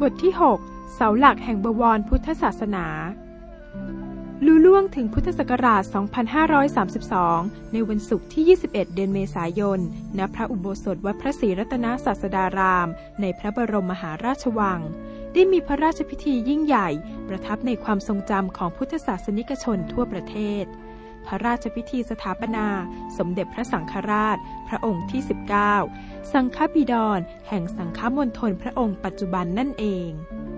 บทที่ 6 เสาหลักแห่งบวรพุทธศาสนาลุล่วงถึงพุทธศักราช 2532 ในวันศุกร์ที่ 21 เดือนเมษายน ณ พระอุโบสถวัดพระศรีรัตนศาสดาราม ในพระบรมมหาราชวัง ได้มีพระราชพิธียิ่งใหญ่ประทับในความทรงจำของพุทธศาสนิกชนทั่วประเทศ พระราชพิธีสถาปนาสมเด็จพระสังฆราชพระองค์ที่ 19 สังฆบิดรแห่งสังฆมณฑลพระองค์ปัจจุบันนั่นเอง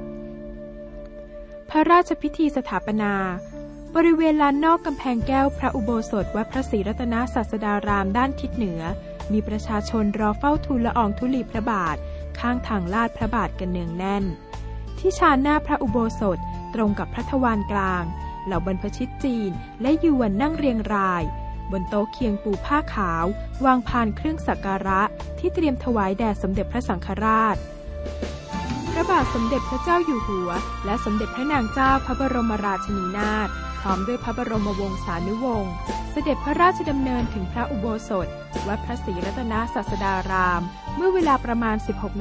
พระราชพิธีสถาปนาบริเวณลานนอกกำแพงแก้วพระอุโบสถวัดพระศรีรัตนศาสดารามด้านทิศเหนือมีประชาชนรอเฝ้าทูลละอองธุลีพระบาทข้างทางลาดพระบาทกันเนืองแน่นที่ชานหน้าพระอุโบสถตรงกับพระทวารกลางเหล่าบรรพชิตจีนและยวนนั่งเรียงรายบนโต๊ะเคียงปูผ้าขาววางพานเครื่องสักการะที่เตรียมถวายแด่สมเด็จพระสังฆราชพระบาทสมเด็จพระเจ้าอยู่หัวและสมเด็จพระนางเจ้าพระบรมราชินีนาถพร้อมด้วยพระบรมวงศานุวงศ์เสด็จพระราชดำเนินถึงพระอุโบสถวัดพระศรีรัตนศาสดารามเมื่อเวลาประมาณ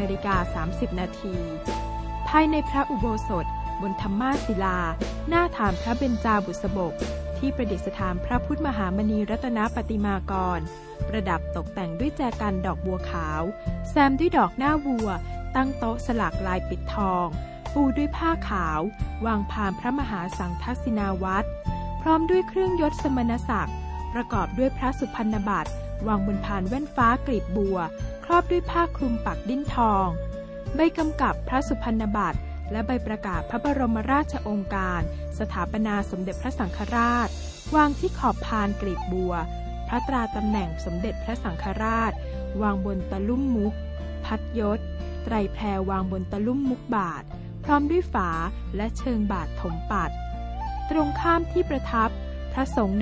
16:30 นาทีภายในพระอุโบสถบนธรรมาศิลาหน้าฐานพระเบญจาบุษบกที่ประดิษฐานพระพุทธมหามณีรัตนปฏิมากรประดับตกแต่งด้วยแจกันดอกบัวขาวแซมด้วยดอกหน้าวัวตั้งโต๊ะสลักลายปิดทองปูด้วยผ้าขาววางพานพระมหาสังฆสินาวัตรพร้อมด้วยเครื่องยศสมณศักดิ์ประกอบด้วยพระสุพรรณบัตรวางบนพานแว่นฟ้ากลีบบัวครอบด้วยผ้าคลุมปักดิ้นทองใบกำกับพระสุพรรณบัตรและใบประกาศพระบรมราชโองการสถาปนาสมเด็จพระสังฆราชวางที่ขอบพานกลีบบัวพระตราตำแหน่งสมเด็จพระสังฆราชวางบนตะลุ่มมุกพัดยศไตรแพรวางบนตะลุ่มมุกบาทพร้อมด้วยฝาและเชิงบาทถมปัดตรงข้ามที่ประทับพระสงฆ์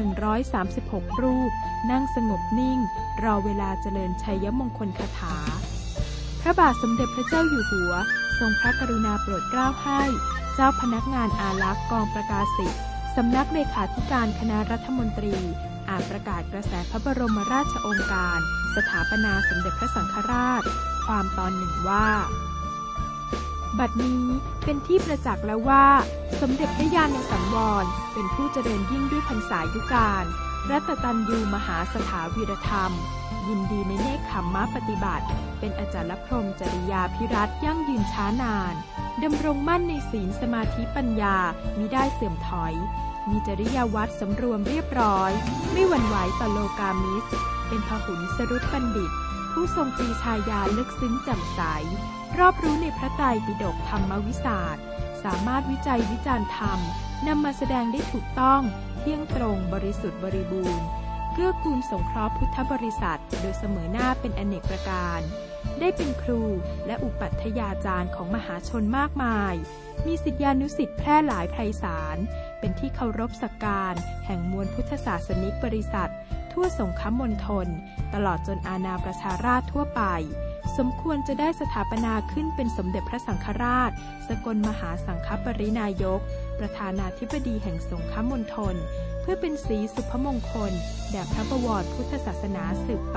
136 รูปนั่งสงบนิ่งรอเวลาเจริญชัยมงคลคาถาพระบาทสมเด็จพระเจ้าอยู่หัวทรงพระกรุณาโปรดเกล้าให้เจ้าพนักงานอารักษ์กองประกาศิตสำนักเลขาธิการคณะรัฐมนตรีอ่านประกาศกระแสพระบรมราชโองการสถาปนาสมเด็จพระสังฆราชความตอนหนึ่งว่าบัดนี้เป็นที่ประจักษ์แล้วว่าสมเด็จพระญาณสังวรเป็นผู้เจริญยิ่งด้วยพรรษายุการรัตตัญญูมหาสถาวีรธรรมยินดีในเนกขัมมะปฏิบัติเป็นอาจารย์พรหมจริยาภิรัตน์ยั่งยืนช้านานดำรงมั่นในศีลสมาธิปัญญามิได้เสื่อมถอยมีจริยวัตรสำรวมเรียบร้อยไม่หวั่นไหวต่อโลกามิสเป็นพหุลสรุตบัณฑิตผู้ทรงปรีชาญาณลึกซึ้งแจ่มใสรอบรู้ในพระไตรปิฎกธรรมวิสาสตร์สามารถวิจัยวิจารณ์ธรรมนำมาแสดงได้ถูกต้องเที่ยงตรงบริสุทธิ์บริบูรณ์เกื้อกูลสงเคราะห์พุทธบริษัทโดยเสมอหน้าเป็นอเนกประการได้เป็นครูและอุปัฏฐาจารย์ของมหาชนมากมายมีศิษยานุศิษย์แพร่หลายไพศาลเป็นที่เคารพสักการแห่งมวลพุทธศาสนิกบริษัททั่วสงคมณฑลตลอดจนอาณาประชาราษฎร์ทั่วไปสมควรจะได้สถาปนาขึ้นเป็นสมเด็จพระสังฆราชสกลมหาสังฆปรินายกประธานาธิบดีแห่งสงคมณฑลเพื่อเป็นศรีสุภมงคลแด่พระบวรพุทธศาสนาสืบไป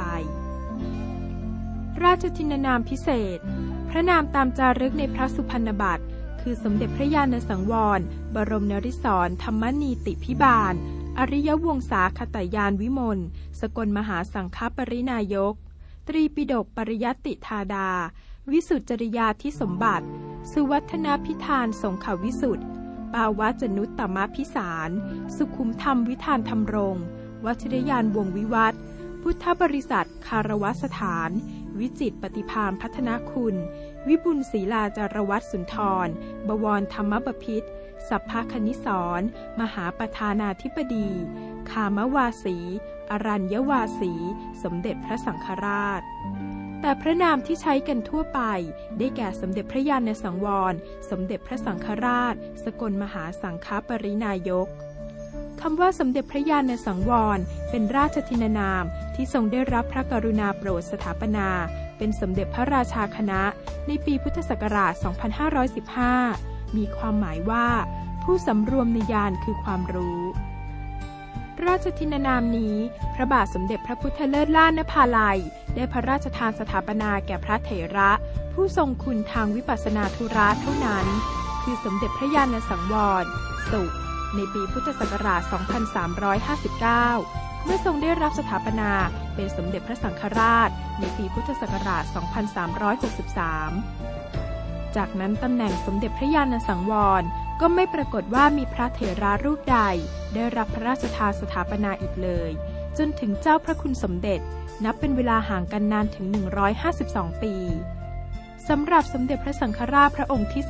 ราชทินนามพิเศษพระนามตามจารึกในพระสุพรรณบัตรคือสมเด็จพระญาณสังวรบรมนริศรธรรมนีติพิบาลอริยวงศาคตยานวิมลสกลมหาสังฆปรินายกตรีปิฎกปริยัตติธาดาวิสุทธิจริยาธิสมบัติสุวัฒนพิธานสงขวิสุทธิปาวจนุตตมพิสารสุขุมธรรมวิธานธรรมรงวชิรยานวงวิวัฒน์พุทธบริษัทคารวสถานวิจิตรปฏิภาณพัฒนาคุณวิบุญศรีลาจารวัตรสุนทรบวรธรรมบพิตรสัพพคณิสรมหาประธานาธิบดีคามวาสีอรัญยวาสีสมเด็จพระสังฆราชแต่พระนามที่ใช้กันทั่วไปได้แก่สมเด็จพระญาณสังวรสมเด็จพระสังฆราชสกลมหาสังฆปรินายกคำว่าสมเด็จพระญาณสังวรเป็นราชทินนามที่ทรงได้รับพระกรุณาโปรดสถาปนาเป็นสมเด็จพระราชาคณะในปีพุทธศักราช 2515 มีความหมายว่าผู้สำรวมในญาณคือความรู้ราชทินนามนี้พระบาทสมเด็จพระพุทธเลิศล่านภาลัยได้พระราชทานสถาปนาแก่พระเถระผู้ทรงคุณทางวิปัสสนาธุระเท่านั้นคือสมเด็จพระญาณสังวรสุขในปีพุทธศักราช 2359 เมื่อทรงได้รับสถาปนาเป็นสมเด็จพระสังฆราชในปีพุทธศักราช 2363 จากนั้นตำแหน่งสมเด็จพระญาณสังวรก็ไม่ปรากฏว่ามีพระเถระรูปใดได้รับพระราชทานสถาปนาอีกเลยจนถึงเจ้าพระคุณสมเด็จนับเป็นเวลาห่างกันนานถึง152 ปีสำหรับสมเด็จพระสังฆราชพระองค์ที่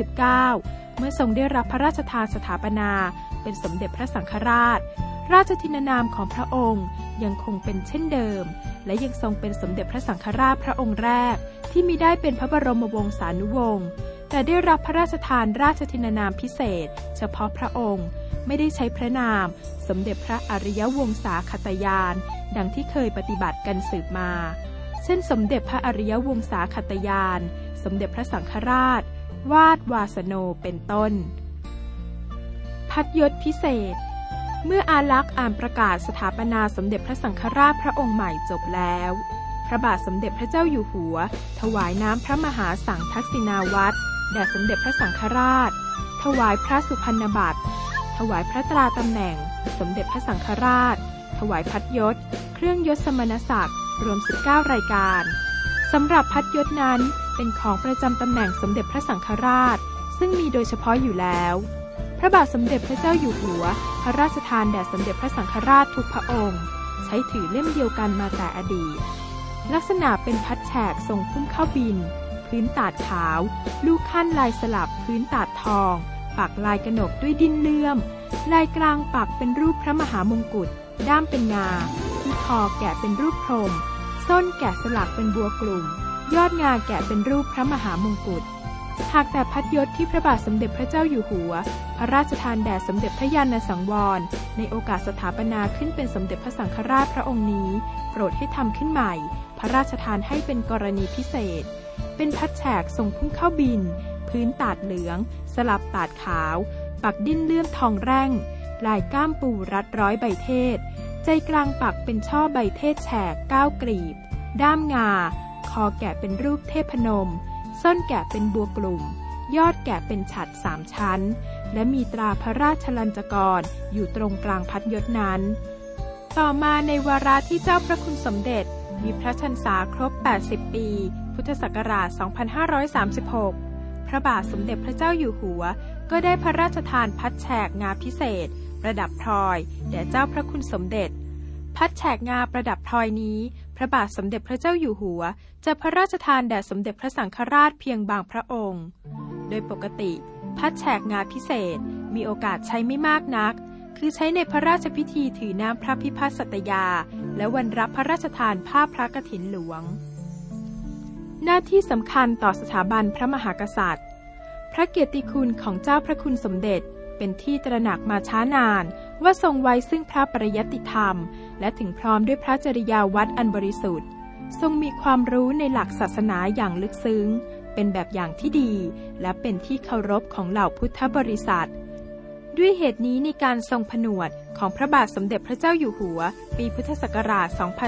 19 เมื่อทรงได้รับพระราชทานสถาปนาเป็นสมเด็จพระสังฆราชราชทินนามของพระองค์ยังคงเป็นเช่นเดิมและยังทรงเป็นสมเด็จพระสังฆราชพระองค์แรกที่มิได้เป็นพระบรมวงศานุวงศ์แต่ได้รับพระราชทานราชทินนามพิเศษเฉพาะพระองค์ไม่ได้ใช้พระนามสมเด็จพระอริยวงศาคตยานดังที่เคยปฏิบัติกันสืบมาเช่นสมเด็จพระอริยวงศาคตยานสมเด็จพระสังฆราชวาดวาสโนเป็นต้นพัดยศพิเศษเมื่ออาลักษ์อ่านประกาศสถาปนาสมเด็จพระสังฆราชพระองค์ใหม่จบแล้วพระบาทสมเด็จพระเจ้าอยู่หัวถวายน้ำพระมหาสังฆทักษิณาวัตรแด่สมเด็จพระสังฆราชถวายพระสุพรรณบัตรถวายพระตราตำแหน่งสมเด็จพระสังฆราชถวายพัดยศเครื่องยศสมณศักดิ์รวม19รายการสำหรับพัดยศนั้นเป็นของประจำตำแหน่งสมเด็จพระสังฆราชซึ่งมีโดยเฉพาะอยู่แล้วพระบาทสมเด็จพระเจ้าอยู่หัวพระราชทานแด่สมเด็จพระสังฆราชทุกพระองค์ใช้ถือเล่มเดียวกันมาแต่อดีตลักษณะเป็นพัดแฉกทรงพุ่มเข้าบินพื้นตาดขาวลูกขั้นลายสลับพื้นตาดทองปักลายกนกด้วยดินเลื่อมลายกลางปักเป็นรูปพระมหามงกุฎด้ามเป็นงาที่คอแกะเป็นรูปพรหมส้นแกะสลักเป็นบัวกลุ่มยอดงาแกะเป็นรูปพระมหามงกุฎหากแต่พัดยศที่พระบาทสมเด็จพระเจ้าอยู่หัวพระราชทานแด่สมเด็จพระญาณสังวรในโอกาสสถาปนาขึ้นเป็นสมเด็จพระสังฆราชพระองค์นี้โปรดให้ทำขึ้นใหม่พระราชทานให้เป็นกรณีพิเศษเป็นพัดแฉกทรงพุ่งเข้าบินพื้นตาดเหลืองสลับตาดขาวปักดิ้นเลื่อมทองแร่งลายก้ามปูรัดร้อยใบเทศใจกลางปักเป็นช่อใบเทศแฉก9กลีบด้ามงาคอแกะเป็นรูปเทพนมส้นแกะเป็นบัวกลุ่มยอดแกะเป็นฉัตร3ชั้นและมีตราพระราชลัญจกรอยู่ตรงกลางพัดยศนั้นต่อมาในวาระที่เจ้าพระคุณสมเด็จมีพระชนษาครบ80ปีพุทธศักราช 2536 พระบาทสมเด็จพระเจ้าอยู่หัวก็ได้พระราชทานพัดแฉกงาพิเศษประดับพลอยแด่เจ้าพระคุณสมเด็จพัดแฉกงาประดับพลอยนี้พระบาทสมเด็จพระเจ้าอยู่หัวจะพระราชทานแด่สมเด็จพระสังฆราชเพียงบางพระองค์โดยปกติพัดแฉกงาพิเศษมีโอกาสใช้ไม่มากนักคือใช้ในพระราชพิธีถือน้ำพระพิพัฒน์สัตยาและวันรับพระราชทานผ้าพระกฐินหลวงหน้าที่สำคัญต่อสถาบันพระมหากษัตริย์พระเกียรติคุณของเจ้าพระคุณสมเด็จเป็นที่ตระหนักมาช้านานว่าทรงไว้ซึ่งพระปริยัติธรรมและถึงพร้อมด้วยพระจริยาวัดอันบริสุทธิ์ทรงมีความรู้ในหลักศาสนาอย่างลึกซึ้งเป็นแบบอย่างที่ดีและเป็นที่เคารพของเหล่าพุทธบริษัทด้วยเหตุนี้ในการทรงผนวดของพระบาทสมเด็จพระเจ้าอยู่หัวปีพุทธศักราช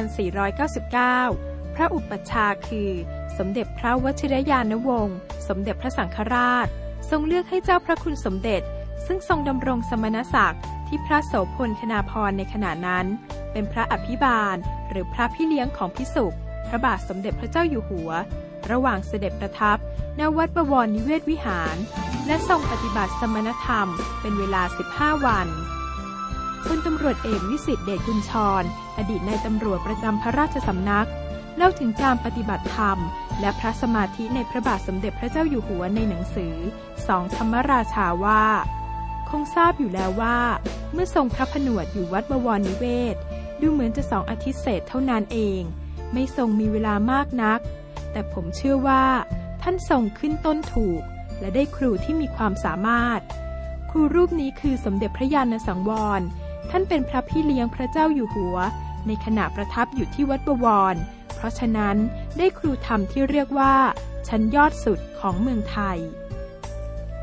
2499 พระอุปัชฌาย์คือสมเด็จพระวชิรยานวงศ์สมเด็จพระสังฆราชทรงเลือกให้เจ้าพระคุณสมเด็จซึ่งทรงดำรงสมณศักดิ์ที่พระโสพลคณาภรณ์ในขณะนั้นเป็นพระอภิบาลหรือพระพี่เลี้ยงของภิกษุพระบาทสมเด็จพระเจ้าอยู่หัวระหว่างเสด็จประทับณวัดบวรนิเวศวิหารและทรงปฏิบัติสมณธรรมเป็นเวลา15วันพลตำรวจเอกวิสิทธิเดชกุลชรอดีตนายตำรวจประจำพระราชสำนักเล่าถึงการปฏิบัติธรรมและพระสมาธิในพระบาทสมเด็จพระเจ้าอยู่หัวในหนังสือ2ธรรมราชาว่าคงทราบอยู่แล้วว่าเมื่อทรงพระผนวดอยู่วัดบวรนิเวศดูเหมือนจะ2 อาทิตย์เศษเท่านั้นเองไม่ทรงมีเวลามากนักแต่ผมเชื่อว่าท่านทรงขึ้นต้นถูกและได้ครูที่มีความสามารถครูรูปนี้คือสมเด็จพระญาณสังวรท่านเป็นพระพี่เลี้ยงพระเจ้าอยู่หัวในขณะประทับอยู่ที่วัดบวรเพราะฉะนั้นได้ครูธรรมที่เรียกว่าชั้นยอดสุดของเมืองไทย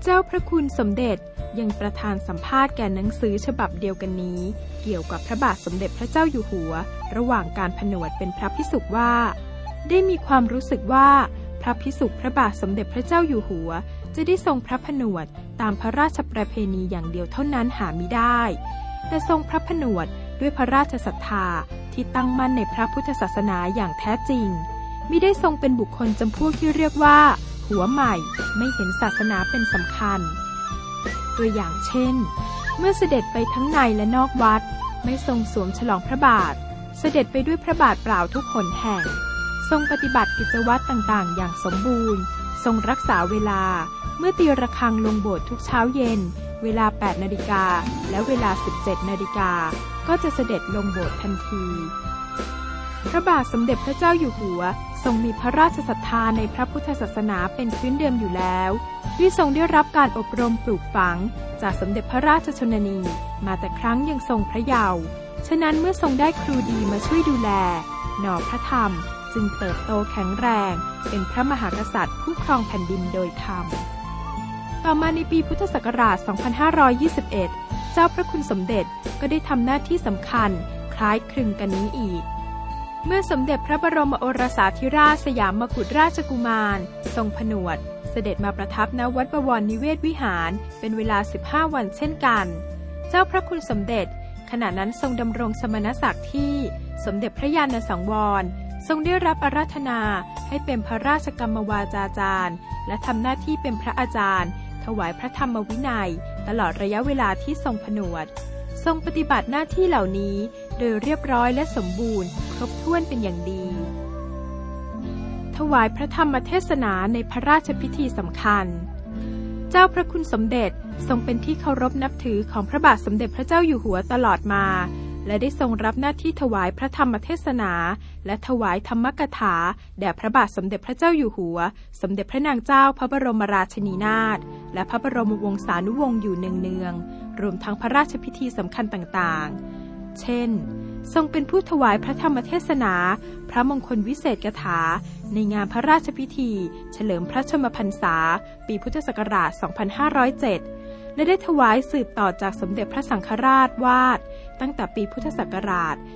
เจ้าพระคุณสมเด็จยังประทานสัมภาษณ์แก่หนังสือฉบับเดียวกันนี้เกี่ยวกับพระบาทสมเด็จพระเจ้าอยู่หัวระหว่างการผนวดเป็นพระภิกษุว่าได้มีความรู้สึกว่าพระภิกษุพระบาทสมเด็จพระเจ้าอยู่หัวจะได้ทรงพระผนวดตามพระราชประเพณีอย่างเดียวเท่านั้นหามิได้แต่ทรงพระผนวดด้วยพระราชศรัทธาที่ตั้งมั่นในพระพุทธศาสนาอย่างแท้จริงมิได้ทรงเป็นบุคคลจำพวกที่เรียกว่าหัวใหม่ไม่เห็นศาสนาเป็นสำคัญตัวอย่างเช่นเมื่อเสด็จไปทั้งในและนอกวัดไม่ทรงสวมฉลองพระบาทเสด็จไปด้วยพระบาทเปล่าทุกหนแห่งทรงปฏิบัติกิจวัตรต่างๆอย่างสมบูรณ์ทรงรักษาเวลาเมื่อตีระฆังลงโบสถ์ทุกเช้าเย็นเวลา 8 นาฬิกาและเวลา 17 นาฬิกาก็จะเสด็จลงโบสถ์ทันทีพระบาทสมเด็จพระเจ้าอยู่หัวทรงมีพระราชศรัทธาในพระพุทธศาสนาเป็นพื้นเดิมอยู่แล้วที่ทรงได้รับการอบรมปลูกฝังจากสมเด็จพระราชชนนีมาแต่ครั้งยังทรงพระเยาว์ฉะนั้นเมื่อทรงได้ครูดีมาช่วยดูแลหน่อพระธรรมจึงเติบโตแข็งแรงเป็นพระมหากษัตริย์ผู้ครองแผ่นดินโดยธรรมต่อมาในปีพุทธศักราช 2521 เจ้าพระคุณสมเด็จก็ได้ทำหน้าที่สำคัญคล้ายคลึงกันนี้อีกเมื่อสมเด็จพระบรมโอรสาธิราชสยามกุฎราชกุมารทรงผนวดเสด็จมาประทับณวัดบวรนิเวศวิหารเป็นเวลา 15 วันเช่นกันเจ้าพระคุณสมเด็จขณะนั้นทรงดำรงสมณศักดิ์ที่สมเด็จพระญาณสังวรทรงได้รับอาราธนาให้เป็นพระราชกรรมวาจาจารย์และทำหน้าที่เป็นพระอาจารย์ถวายพระธรรมวินัยตลอดระยะเวลาที่ทรงผนวดทรงปฏิบัติหน้าที่เหล่านี้โดยเรียบร้อยและสมบูรณ์ครบถ้วนเป็นอย่างดีถวายพระธรรมเทศนาในพระราชพิธีสำคัญเจ้าพระคุณสมเด็จทรงเป็นที่เคารพนับถือของพระบาทสมเด็จพระเจ้าอยู่หัวตลอดมาและได้ทรงรับหน้าที่ถวายพระธรรมเทศนาและถวายธรรมกถาแด่พระบาทสมเด็จพระเจ้าอยู่หัวสมเด็จพระนางเจ้าพระบรมราชินีนาถและพระบรมวงศานุวงศ์อยู่เนืองๆรวมทั้งพระราชพิธีสำคัญต่างๆเช่นทรงเป็นผู้ถวายพระธรรมเทศนาพระมงคลวิเศษกถาในงานพระราชพิธีเฉลิมพระชนมพรรษาปีพุทธศักราช 2507 และได้ถวายสืบต่อจากสมเด็จพระสังฆราชวาดตั้งแต่ปีพุทธศักราช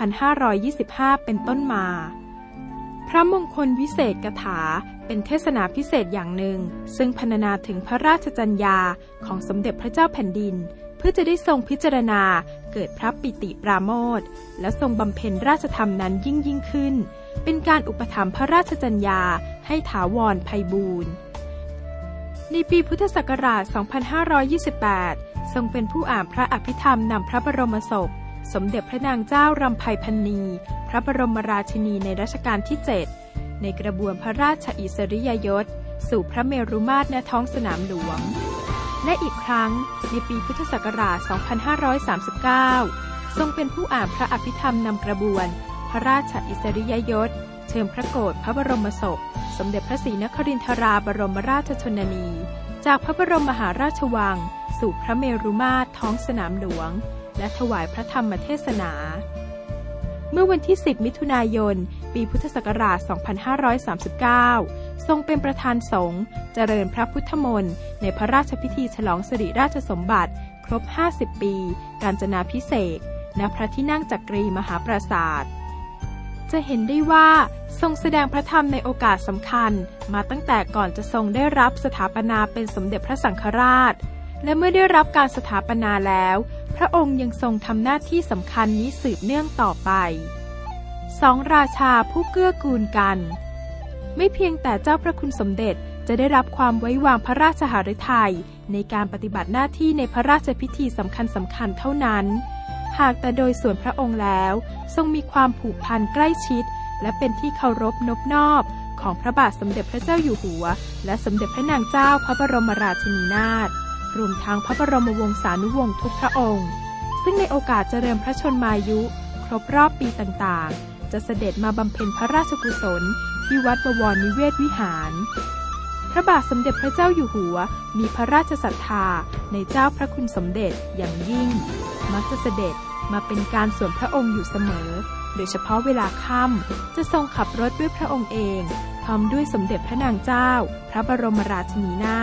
2525 เป็นต้นมาพระมงคลวิเศษกถาเป็นเทศนาพิเศษอย่างหนึ่งซึ่งพรรณนาถึงพระราชจรรยาของสมเด็จพระเจ้าแผ่นดินเพื่อจะได้ทรงพิจารณาเกิดพระปิติปราโมทย์และทรงบำเพ็ญราชธรรมนั้นยิ่งขึ้นเป็นการอุปถัมภ์พระราชจรรยาให้ถาวรไพบูลย์ในปีพุทธศักราช 2528 ทรงเป็นผู้อ่านพระอภิธรรมนำพระบรมศพสมเด็จพระนางเจ้ารำไพพรรณีพระบรมราชินีในรัชกาลที่ 7 ในกระบวนพระราชอิสริยยศสู่พระเมรุมาตรณท้องสนามหลวงและอีกครั้งในปีพุทธศักราช 2539 ทรงเป็นผู้อ่านพระอภิธรรมนำกระบวนพระราชอิสริยยศเชิญพระโกฐพระบรมศพสมเด็จพระศรีนครินทราบรมราชชนนีจากพระบรมมหาราชวังสู่พระเมรุมาตรท้องสนามหลวงและถวายพระธรรมเทศนาเมื่อวันที่ 10 มิถุนายน ปีพุทธศักราช 2539 ทรงเป็นประธานสงฆ์เจริญพระพุทธมนต์ในพระราชพิธีฉลองสิริราชสมบัติครบ 50 ปีกาญจนาภิเษกณ พระที่นั่งจักรีมหาปราสาทจะเห็นได้ว่าทรงแสดงพระธรรมในโอกาสสำคัญมาตั้งแต่ก่อนจะทรงได้รับสถาปนาเป็นสมเด็จพระสังฆราชและเมื่อได้รับการสถาปนาแล้วพระองค์ยังทรงทำหน้าที่สำคัญนี้สืบเนื่องต่อไปสองราชาผู้เกื้อกูลกันไม่เพียงแต่เจ้าพระคุณสมเด็จจะได้รับความไว้วางพระราชหฤทัยในการปฏิบัติหน้าที่ในพระราชพิธีสำคัญเท่านั้นหากแต่โดยส่วนพระองค์แล้วทรงมีความผูกพันใกล้ชิดและเป็นที่เคารพนบนอบของพระบาทสมเด็จพระเจ้าอยู่หัวและสมเด็จพระนางเจ้าพระบรมราชินีนาถรวมทั้งพระบรมวงศานุวงศ์ทุกพระองค์ซึ่งในโอกาสเจริญพระชนมายุครบรอบปีต่างๆจะเสด็จมาบำเพ็ญพระราชกุศลที่วัดบวรนิเวศวิหารพระบาทสมเด็จพระเจ้าอยู่หัวมีพระราชศรัทธาในเจ้าพระคุณสมเด็จอย่างยิ่งมักจะเสด็จมาเป็นการส่วนพระองค์อยู่เสมอโดยเฉพาะเวลาค่ำจะทรงขับรถด้วยพระองค์เองพร้อมด้วยสมเด็จพระนางเจ้าพระบรมราชินีนาถ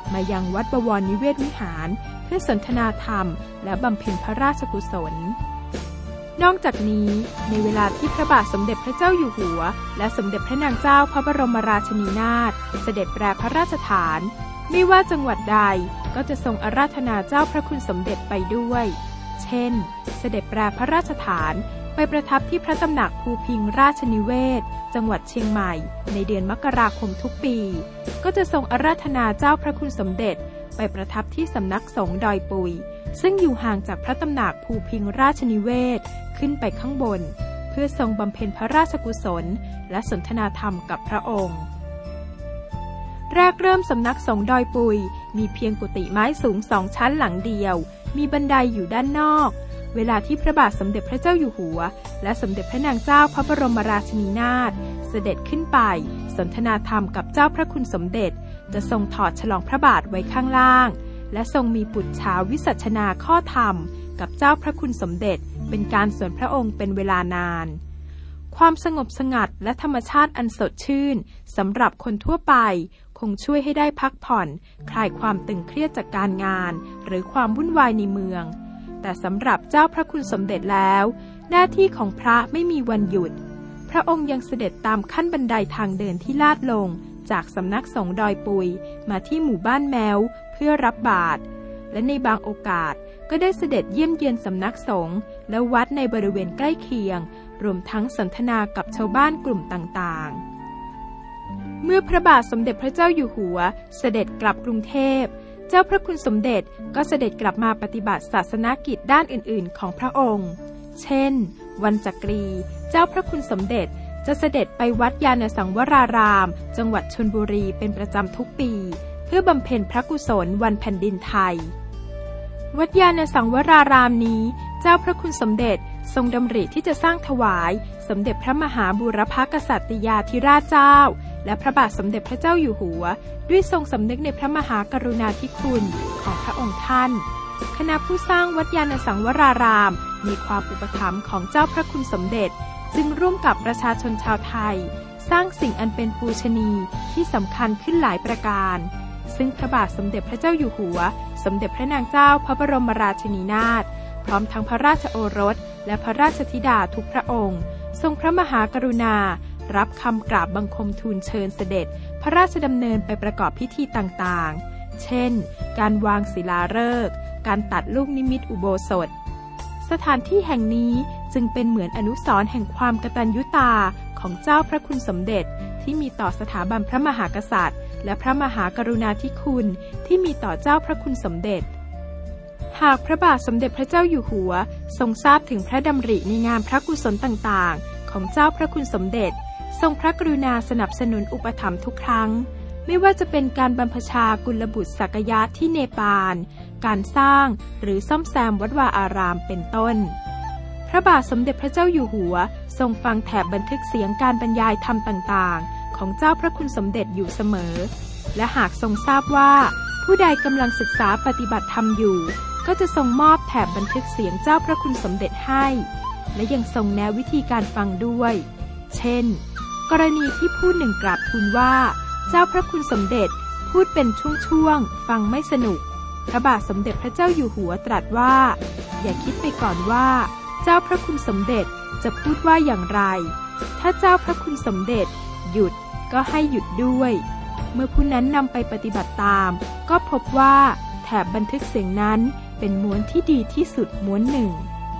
มายังวัดบวรนิเวศวิหารเพื่อสนทนาธรรมและบำเพ็ญพระราชกุศลนอกจากนี้ในเวลาที่พระบาทสมเด็จพระเจ้าอยู่หัวและสมเด็จพระนางเจ้าพระบรมราชินีนาถเสด็จแปรพระราชฐานไม่ว่าจังหวัดใดก็จะทรงอาราธนาเจ้าพระคุณสมเด็จไปด้วยเช่นเสด็จแปรพระราชฐานไปประทับที่พระตำหนักภูพิงราชนิเวศจังหวัดเชียงใหม่ในเดือนมกราคมทุกปีก็จะทรงอาราธนาเจ้าพระคุณสมเด็จไปประทับที่สำนักสงฆ์ดอยปุยซึ่งอยู่ห่างจากพระตำหนักภูพิงราชนิเวศขึ้นไปข้างบนเพื่อทรงบำเพ็ญพระราชกุศลและสนทนาธรรมกับพระองค์แรกเริ่มสำนักสงฆ์ดอยปุยมีเพียงกุฏิไม้สูง2 ชั้นหลังเดียวมีบันไดอยู่ด้านนอกเวลาที่พระบาทสมเด็จพระเจ้าอยู่หัวและสมเด็จพระนางเจ้าพระบรมราชินีนาถเสด็จขึ้นไปสนทนาธรรมกับเจ้าพระคุณสมเด็จจะทรงถอดฉลองพระบาทไว้ข้างล่างและทรงมีปุจฉาวิสัชนาข้อธรรมกับเจ้าพระคุณสมเด็จเป็นการส่วนพระองค์เป็นเวลานานความสงบสงัดและธรรมชาติอันสดชื่นสำหรับคนทั่วไปคงช่วยให้ได้พักผ่อนคลายความตึงเครียดจากการงานหรือความวุ่นวายในเมืองแต่สำหรับเจ้าพระคุณสมเด็จแล้วหน้าที่ของพระไม่มีวันหยุดพระองค์ยังเสด็จตามขั้นบันไดทางเดินที่ลาดลงจากสำนักสงฆ์ดอยปุยมาที่หมู่บ้านแมวเพื่อรับบาตรและในบางโอกาสก็ได้เสด็จเยี่ยมเยียนสำนักสงฆ์และวัดในบริเวณใกล้เคียงรวมทั้งสนทนากับชาวบ้านกลุ่มต่างๆเมื่อพระบาทสมเด็จพระเจ้าอยู่หัวเสด็จกลับกรุงเทพเจ้าพระคุณสมเด็จก็เสด็จกลับมาปฏิบัติศาสนกิจด้านอื่นๆของพระองค์เช่นวันจักรีเจ้าพระคุณสมเด็จจะเสด็จไปวัดยานสังวรารามจังหวัดชลบุรีเป็นประจำทุกปีเพื่อบำเพ็ญพระกุศลวันแผ่นดินไทยวัดยานสังวรารามนี้เจ้าพระคุณสมเด็จทรงดำริที่จะสร้างถวายสมเด็จพระมหาบูรพกษัตริยาธิราชเจ้าและพระบาทสมเด็จพระเจ้าอยู่หัวด้วยทรงสำนึกในพระมหากรุณาธิคุณของพระองค์ท่านคณะผู้สร้างวัดยานสังวรารามมีความอุปถัมภ์ของเจ้าพระคุณสมเด็จจึงร่วมกับประชาชนชาวไทยสร้างสิ่งอันเป็นปูชนียที่สำคัญขึ้นหลายประการซึ่งพระบาทสมเด็จพระเจ้าอยู่หัวสมเด็จพระนางเจ้าพระบรมราชินีนาถพร้อมทั้งพระราชโอรสและพระราชธิดาทุกพระองค์ทรงพระมหากรุณารับคำกราบบังคมทูลเชิญเสด็จพระราชดำเนินไปประกอบพิธีต่างๆเช่นการวางศิลาฤกษ์การตัดลูกนิมิตอุโบสถสถานที่แห่งนี้จึงเป็นเหมือนอนุสรณ์แห่งความกตัญญูตาของเจ้าพระคุณสมเด็จที่มีต่อสถาบันพระมหากษัตริย์และพระมหากรุณาธิคุณที่มีต่อเจ้าพระคุณสมเด็จหากพระบาทสมเด็จพระเจ้าอยู่หัวทรงทราบถึงพระดำริในงานพระกุศลต่างๆของเจ้าพระคุณสมเด็จทรงพระกรุณาสนับสนุนอุปถัมภ์ทุกครั้งไม่ว่าจะเป็นการบรรพชากุลบุตรสักยะที่เนปาลการสร้างหรือซ่อมแซมวัดวาอารามเป็นต้นพระบาทสมเด็จพระเจ้าอยู่หัวทรงฟังแถบบันทึกเสียงการบรรยายธรรมต่างๆของเจ้าพระคุณสมเด็จอยู่เสมอและหากทรงทราบว่าผู้ใดกำลังศึกษาปฏิบัติธรรมอยู่ก็จะทรงมอบแถบบันทึกเสียงเจ้าพระคุณสมเด็จให้และยังทรงแนะวิธีการฟังด้วยเช่นกรณีที่ผู้หนึ่งกราบทูลว่าเจ้าพระคุณสมเด็จพูดเป็นช่วงๆฟังไม่สนุกพระบาทสมเด็จพระเจ้าอยู่หัวตรัสว่าอย่าคิดไปก่อนว่าเจ้าพระคุณสมเด็จจะพูดว่าอย่างไรถ้าเจ้าพระคุณสมเด็จหยุดก็ให้หยุดด้วยเมื่อผู้นั้นนำไปปฏิบัติตามก็พบว่าแถบบันทึกเสียงนั้นเป็นม้วนที่ดีที่สุดม้วนหนึ่ง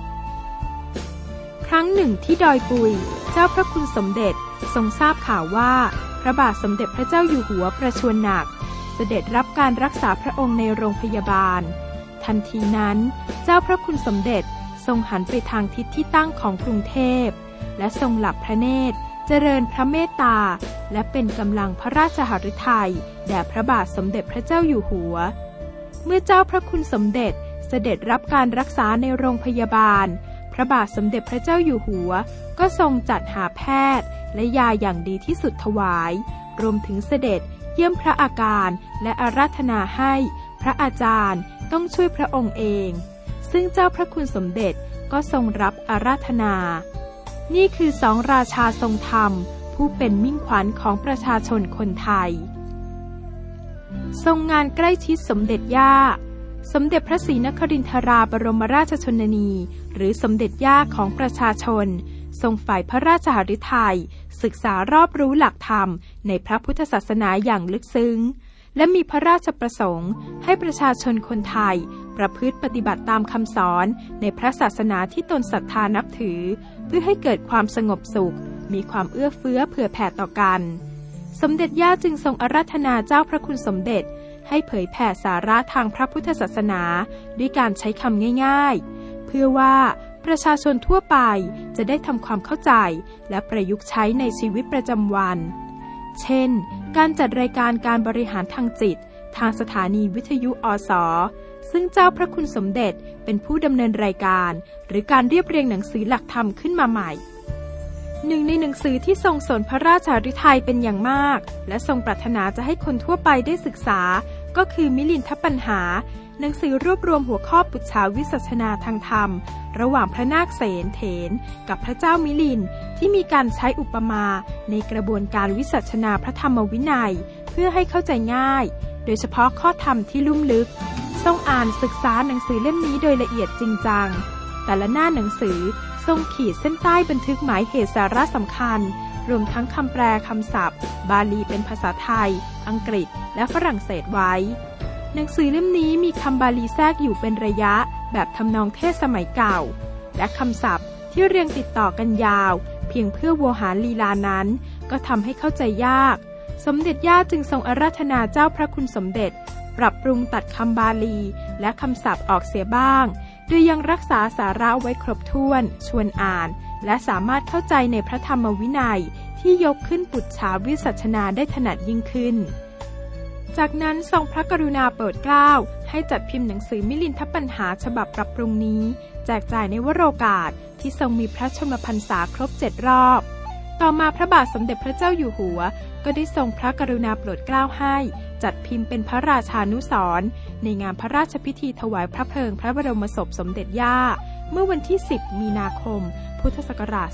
ครั้งหนึ่งที่ดอยปุยเจ้าพระคุณสมเด็จทรงทราบข่าวว่าพระบาทสมเด็จพระเจ้าอยู่หัวประชวรหนักเสด็จรับการรักษาพระองค์ในโรงพยาบาลทันทีนั้นเจ้าพระคุณสมเด็จทรงหันไปทางทิศที่ตั้งของกรุงเทพและทรงหลับพระเนตรเจริญพระเมตตาและเป็นกำลังพระราชหฤทัยแด่พระบาทสมเด็จพระเจ้าอยู่หัวเมื่อเจ้าพระคุณสมเด็จเสด็จรับการรักษาในโรงพยาบาลพระบาทสมเด็จพระเจ้าอยู่หัวก็ทรงจัดหาแพทย์และยาอย่างดีที่สุดถวายรวมถึงเสด็จเยี่ยมพระอาการและอาราธนาให้พระอาจารย์ต้องช่วยพระองค์เองซึ่งเจ้าพระคุณสมเด็จก็ทรงรับอาราธนานี่คือสองราชาทรงธรรมผู้เป็นมิ่งขวัญของประชาชนคนไทยทรงงานใกล้ชิดสมเด็จย่าสมเด็จพระศรีนครินทราบรมราชชนนีหรือสมเด็จย่าของประชาชนทรงฝ่ายพระราชหฤทัยศึกษารอบรู้หลักธรรมในพระพุทธศาสนาอย่างลึกซึ้งและมีพระราชประสงค์ให้ประชาชนคนไทยประพฤติปฏิบัติตามคำสอนในพระศาสนาที่ตนศรัทธานับถือเพื่อให้เกิดความสงบสุขมีความเอื้อเฟื้อเผื่อแผ่ต่อกันสมเด็จย่าจึงทรงอาราธนาเจ้าพระคุณสมเด็จให้เผยแผ่สาระทางพระพุทธศาสนาด้วยการใช้คำง่ายๆเพื่อว่าประชาชนทั่วไปจะได้ทำความเข้าใจและประยุกต์ใช้ในชีวิตประจำวันเช่นการจัดรายการการบริหารทางจิตทางสถานีวิทยุอส.ซึ่งเจ้าพระคุณสมเด็จเป็นผู้ดำเนินรายการหรือการเรียบเรียงหนังสือหลักธรรมขึ้นมาใหม่หนึ่งในหนังสือที่ทรงสนพระราชหฤทัยเป็นอย่างมากและทรงปรารถนาจะให้คนทั่วไปได้ศึกษาก็คือมิลินทปัญหาหนังสือรวบรวมหัวข้อปุจฉาวิสัชนาทางธรรมระหว่างพระนาคเสนเถรกับพระเจ้ามิลินที่มีการใช้อุปมาในกระบวนการวิสัชนาพระธรรมวินัยเพื่อให้เข้าใจง่ายโดยเฉพาะข้อธรรมที่ลุ่มลึกทรงอ่านศึกษาหนังสือเล่มนี้โดยละเอียดจริงจังแต่ละหน้าหนังสือทรงขีดเส้นใต้บันทึกหมายเหตุสาระสำคัญรวมทั้งคำแปลคำศัพท์บาลีเป็นภาษาไทยอังกฤษและฝรั่งเศสไว้หนังสือเล่มนี้มีคำบาลีแทรกอยู่เป็นระยะแบบทำนองเทศสมัยเก่าและคำศัพท์ที่เรียงติดต่อกันยาวเพียงเพื่อโวหารลีลานั้นก็ทำให้เข้าใจยากสมเด็จย่าจึงทรงอาราธนาเจ้าพระคุณสมเด็จปรับปรุงตัดคำบาลีและคำศัพท์ออกเสียบ้างโดยยังรักษาสาระไว้ครบถ้วนชวนอ่านและสามารถเข้าใจในพระธรรมวินัยที่ยกขึ้นปุจฉาวิสัชนาได้ถนัดยิ่งขึ้นจากนั้นทรงพระกรุณาโปรดเกล้าให้จัดพิมพ์หนังสือมิลินทปัญหาฉบับปรับปรุงนี้แจกจ่ายในวโรกาสที่ทรงมีพระชนมพรรษาครบ7 รอบต่อมาพระบาทสมเด็จพระเจ้าอยู่หัวก็ได้ทรงพระกรุณาโปรดเกล้าให้จัดพิมพ์เป็นพระราชานุสรณ์ในงานพระราชพิธีถวายพระเพลิงพระบรมศพสมเด็จย่าเมื่อวันที่10 มีนาคมพุทธศักราช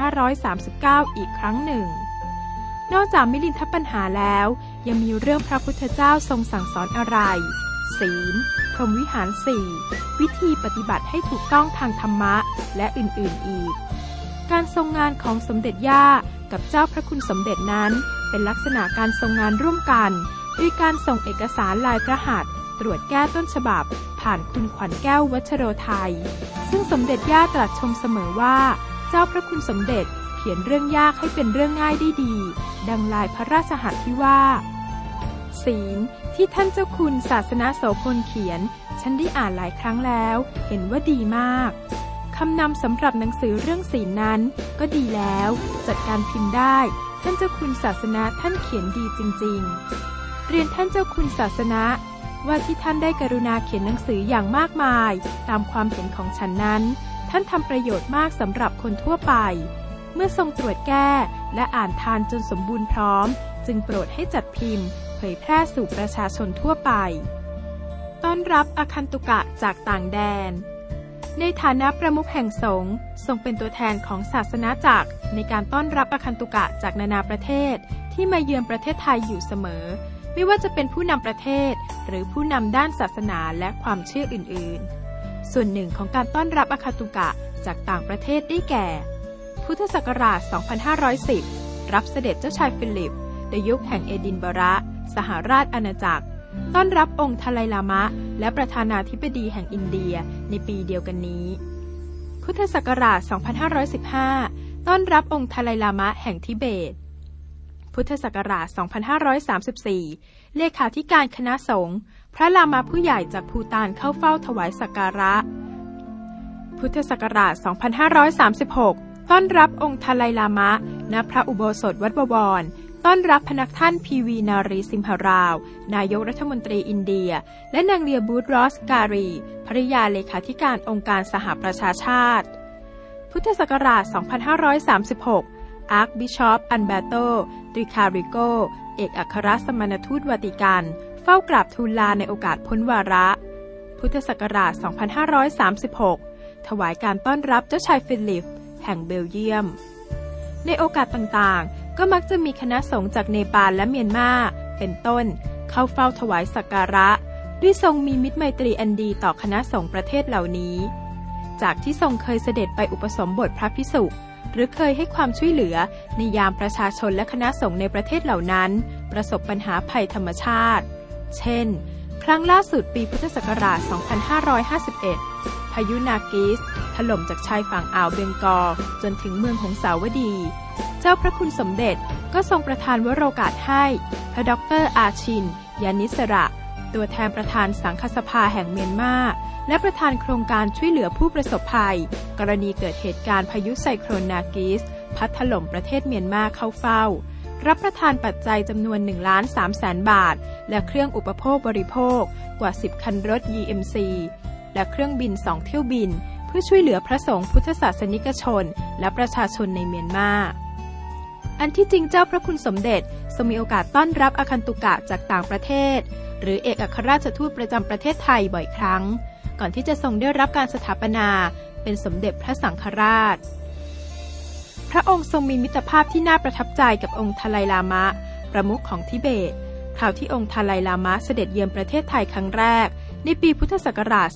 2539 อีกครั้งหนึ่งนอกจากมิลินทปัญหาแล้วยังมีเรื่องพระพุทธเจ้าทรงสั่งสอนอะไรศีลพรหมวิหาร 4วิธีปฏิบัติให้ถูกต้องทางธรรมะและอื่นๆอีกการทรงงานของสมเด็จย่ากับเจ้าพระคุณสมเด็จนั้นเป็นลักษณะการทรงงานร่วมกันด้วยการส่งเอกสารลายพระหัตถ์ตรวจแก้ต้นฉบับผ่านคุณขวัญแก้ววัชโรไทยซึ่งสมเด็จย่าตรัสชมเสมอว่าเจ้าพระคุณสมเด็จเขียนเรื่องยากให้เป็นเรื่องง่ายได้ดีดังลายพระราชหัตถ์ที่ว่าศีลที่ท่านเจ้าคุณศาสนโสพลเขียนฉันได้อ่านหลายครั้งแล้วเห็นว่าดีมากคำนำสำหรับหนังสือเรื่องศีลนั้นก็ดีแล้วจัดการพิมพ์ได้ท่านเจ้าคุณศาสนาท่านเขียนดีจริงๆเรียนท่านเจ้าคุณศาสนาว่าที่ท่านได้กรุณาเขียนหนังสืออย่างมากมายตามความเห็นของฉันนั้นท่านทำประโยชน์มากสำหรับคนทั่วไปเมื่อทรงตรวจแก้และอ่านทานจนสมบูรณ์พร้อมจึงโปรดให้จัดพิมพ์เผยแพร่สู่ประชาชนทั่วไปต้อนรับอคันตุกะจากต่างแดนในฐานะประมุขแห่งสงฆ์ทรงเป็นตัวแทนของศาสนาจักรในการต้อนรับอคันตุกะจากนานาประเทศที่มาเยือนประเทศไทยอยู่เสมอไม่ว่าจะเป็นผู้นำประเทศหรือผู้นำด้านศาสนาและความเชื่ออื่นๆส่วนหนึ่งของการต้อนรับอคันตุกะจากต่างประเทศได้แก่พุทธศักราช 2510 รับเสด็จเจ้าชายฟิลิปในยุคแห่งเอดินบะระสหราชอาณาจักรต้อนรับองค์ทาไลลามะและประธานาธิบดีแห่งอินเดียในปีเดียวกันนี้พุทธศักราช 2515 ต้อนรับองค์ทาไลลามะแห่งทิเบตพุทธศักราช 2534 เลขาธิการคณะสงฆ์พระลามาผู้ใหญ่จากภูฏานเข้าเฝ้าถวายสักการะพุทธศักราช 2536 ต้อนรับองค์ทาไลลามะณพระอุโบสถวัดบวรต้อนรับพนักท่านพีวีนารีสิมหาราว นายกรัฐมนตรีอินเดียและนางเลียบูธรอสการีภริยาเลขาธิการองค์การสหประชาชาติพุทธศักราช 2536 อาร์คบิชอปอันเบโตตริคาริโกเอกอัครสมณทูตวาติกันเฝ้ากราบทูลลาในโอกาสพ้นวาระพุทธศักราช 2536 ถวายการต้อนรับเจ้าชายฟิลิปแห่งเบลเยียมในโอกาสต่างๆก็มักจะมีคณะสงฆ์จากเนปาลและเมียนมาเป็นต้นเข้าเฝ้าถวายสักการะด้วยทรงมีมิตรไมตรีอันดีต่อคณะสงฆ์ประเทศเหล่านี้จากที่ทรงเคยเสด็จไปอุปสมบทพระภิกษุหรือเคยให้ความช่วยเหลือในยามประชาชนและคณะสงฆ์ในประเทศเหล่านั้นประสบปัญหาภัยธรรมชาติเช่นครั้งล่าสุดปีพุทธศักราช 2551 พายุนากิสถล่มจากชายฝั่งอ่าวเบงกอลจนถึงเมืองหงสาวดีเจ้าพระคุณสมเด็จก็ทรงประทานวโรกาสให้พระดร.อาชิน ยานิสระตัวแทนประธานสังฆสภาแห่งเมียนมาและประธานโครงการช่วยเหลือผู้ประสบภัยกรณีเกิดเหตุการณ์พายุไซโคลนนากิสพัดถล่มประเทศเมียนมาเข้าเฝ้ารับประทานปัจจัยจำนวน 1,300,000 บาทและเครื่องอุปโภคบริโภคกว่า10คันรถ EMC และเครื่องบิน2เที่ยวบินเพื่อช่วยเหลือพระสงฆ์พุทธศาสนิกชนและประชาชนในเมียนมาอันที่จริงเจ้าพระคุณสมเด็จทรงมีโอกาสต้อนรับอาคันตุกะจากต่างประเทศหรือเอกอัครราชทูตประจำประเทศไทยบ่อยครั้งก่อนที่จะทรงได้รับการสถาปนาเป็นสมเด็จพระสังฆราชพระองค์ทรงมีมิตรภาพที่น่าประทับใจกับองค์ทาไลลามะประมุขของทิเบตคราวที่องค์ทาไลลามะเสด็จเยือนประเทศไทยครั้งแรกในปีพุทธศักราช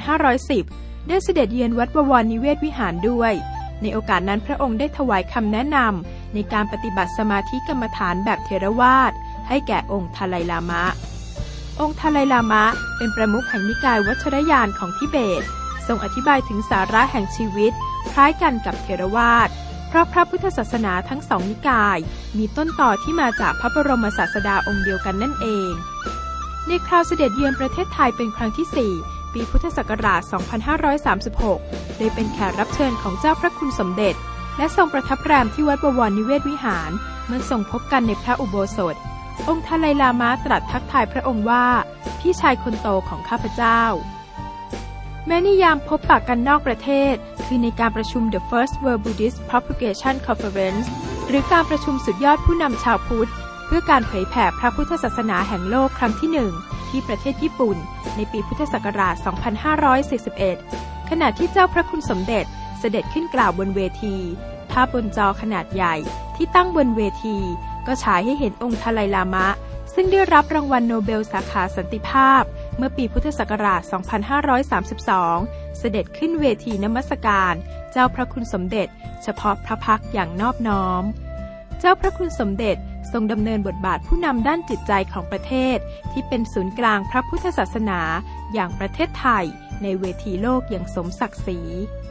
2510 ได้เสด็จเยือนวัดบวรนิเวศวิหารด้วยในโอกาสนั้นพระองค์ได้ถวายคำแนะนำในการปฏิบัติสมาธิกรรมฐานแบบเถรวาทให้แก่องค์ทาไลลามะองค์ทาไลลามะเป็นประมุขแห่งนิกายวัชรยานของทิเบตทรงอธิบายถึงสาระแห่งชีวิตคล้ายกันกับเถรวาทเพราะพระพุทธศาสนาทั้งสองนิกายมีต้นต่อที่มาจากพระบรมศาสดาองค์เดียวกันนั่นเองในคราวเสด็จเยือนประเทศไทยเป็นครั้งที่ 4 ปีพุทธศักราช 2536 โดยเป็นแขกรับเชิญของเจ้าพระคุณสมเด็จและทรงประทับแรมที่วัดบวรนิเวศวิหารเมื่อทรงพบกันในพระอุโบสถองค์ทาไลลามะตรัสทักทายพระองค์ว่าพี่ชายคนโตของข้าพเจ้าแม้ในยามพบปะกันนอกประเทศคือในการประชุม The First World Buddhist Propagation Conference หรือการประชุมสุดยอดผู้นำชาวพุทธเพื่อการเผยแผ่พระพุทธศาสนาแห่งโลกครั้งที่ 1 ที่ประเทศญี่ปุ่นในปีพุทธศักราช 2541 ขณะที่เจ้าพระคุณสมเด็จเสด็จขึ้นกล่าวบนเวทีภาพบนจอขนาดใหญ่ที่ตั้งบนเวทีก็ฉายให้เห็นองค์ทาไลลามะซึ่งได้รับรางวัลโนเบลสาขาสันติภาพเมื่อปีพุทธศักราช 2532 เสด็จขึ้นเวทีนมัสการเจ้าพระคุณสมเด็จเฉพาะพระพักตร์อย่างนอบน้อมเจ้าพระคุณสมเด็จทรงดำเนินบทบาทผู้นำด้านจิตใจของประเทศที่เป็นศูนย์กลางพระพุทธศาสนาอย่างประเทศไทยในเวทีโลกอย่างสมศักดิ์ศรี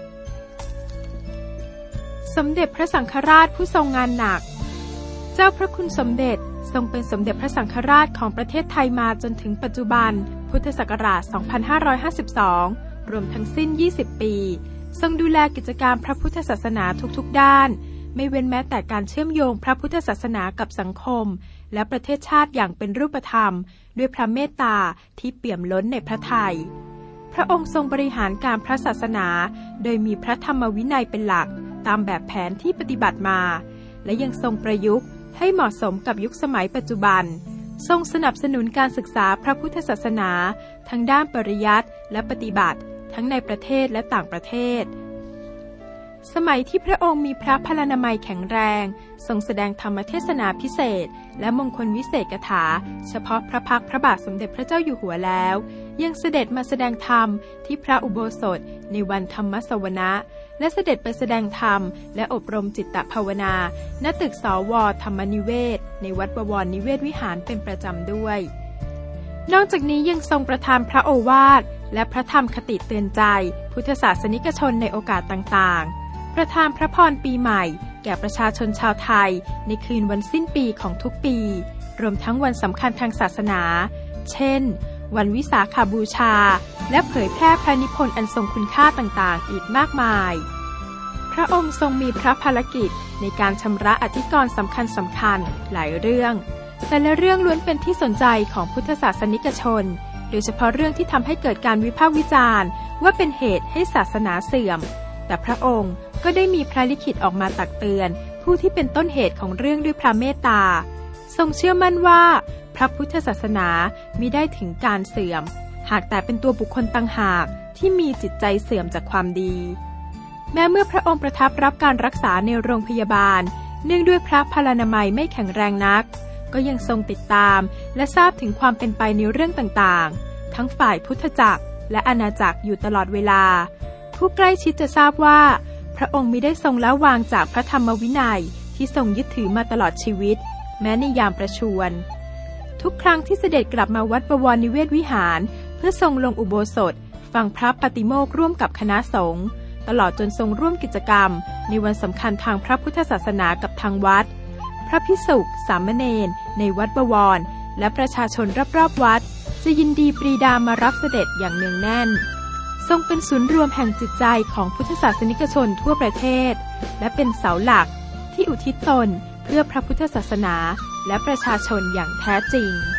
สมเด็จพระสังฆราชผู้ทรงงานหนักเจ้าพระคุณสมเด็จทรงเป็นสมเด็จพระสังฆราชของประเทศไทยมาจนถึงปัจจุบันพุทธศักราช 2552 รวมทั้งสิ้น 20 ปีทรงดูแลกิจการพระพุทธศาสนาทุกๆด้านไม่เว้นแม้แต่การเชื่อมโยงพระพุทธศาสนากับสังคมและประเทศชาติอย่างเป็นรูปธรรมด้วยพระเมตตาที่เปี่ยมล้นในพระทัยพระองค์ทรงบริหารการพระศาสนาโดยมีพระธรรมวินัยเป็นหลักตามแบบแผนที่ปฏิบัติมาและยังทรงประยุกต์ให้เหมาะสมกับยุคสมัยปัจจุบันทรงสนับสนุนการศึกษาพระพุทธศาสนาทั้งด้านปริยัติและปฏิบัติทั้งในประเทศและต่างประเทศสมัยที่พระองค์มีพระพลานามัยแข็งแรงทรงแสดงธรรมเทศนาพิเศษและมงคลวิเศษกถาเฉพาะพระพักตร์พระบาทสมเด็จพระเจ้าอยู่หัวแล้วยังเสด็จมาแสดงธรรมที่พระอุโบสถในวันธรรมสวนะและเสด็จไปแสดงธรรมและอบรมจิตตภาวนาณตึกสว.ธรรมนิเวศในวัดบวรนิเวศวิหารเป็นประจำด้วยนอกจากนี้ยังทรงประทานพระโอวาทและพระธรรมคติเตือนใจพุทธศาสนิกชนในโอกาสต่างๆประทานพระพรปีใหม่แก่ประชาชนชาวไทยในคืนวันสิ้นปีของทุกปีรวมทั้งวันสำคัญทางศาสนาเช่นวันวิสาขบูชาและเผยแพร่พระนิพนธ์อันทรงคุณค่าต่างๆอีกมากมายพระองค์ทรงมีพระภารกิจในการชำระอธิกรณ์สำคัญหลายเรื่องแต่ละเรื่องล้วนเป็นที่สนใจของพุทธศาสนิกชนโดยเฉพาะเรื่องที่ทำให้เกิดการวิพากษ์วิจารณ์ว่าเป็นเหตุให้ศาสนาเสื่อมแต่พระองค์ก็ได้มีพระลิขิตออกมาตักเตือนผู้ที่เป็นต้นเหตุของเรื่องด้วยพระเมตตาทรงเชื่อมั่นว่าพระพุทธศาสนามิได้ถึงการเสื่อมหากแต่เป็นตัวบุคคลต่างหากที่มีจิตใจเสื่อมจากความดีแม้เมื่อพระองค์ประทับรับการรักษาในโรงพยาบาลเนื่องด้วยพระพลานามัยไม่แข็งแรงนักก็ยังทรงติดตามและทราบถึงความเป็นไปในเรื่องต่างๆทั้งฝ่ายพุทธจักรและอาณาจักรอยู่ตลอดเวลาผู้ใกล้ชิดจะทราบว่าพระองค์มิได้ทรงละวางจากพระธรรมวินัยที่ทรงยึดถือมาตลอดชีวิตแม้ในยามประชวรทุกครั้งที่เสด็จกลับมาวัดบวรนิเวศวิหารเพื่อทรงลงอุโบสถฟังพระปฏิโมกข์ร่วมกับคณะสงฆ์ตลอดจนทรงร่วมกิจกรรมในวันสำคัญทางพระพุทธศาสนากับทางวัดพระภิกษุสามเณรในวัดบวรและประชาชนรอบๆวัดจะยินดีปรีดามารับเสด็จอย่างเนืองแน่นทรงเป็นศูนย์รวมแห่งจิตใจของพุทธศาสนิกชนทั่วประเทศและเป็นเสาหลักที่อุทิศตนเพื่อพระพุทธศาสนาและประชาชนอย่างแท้จริง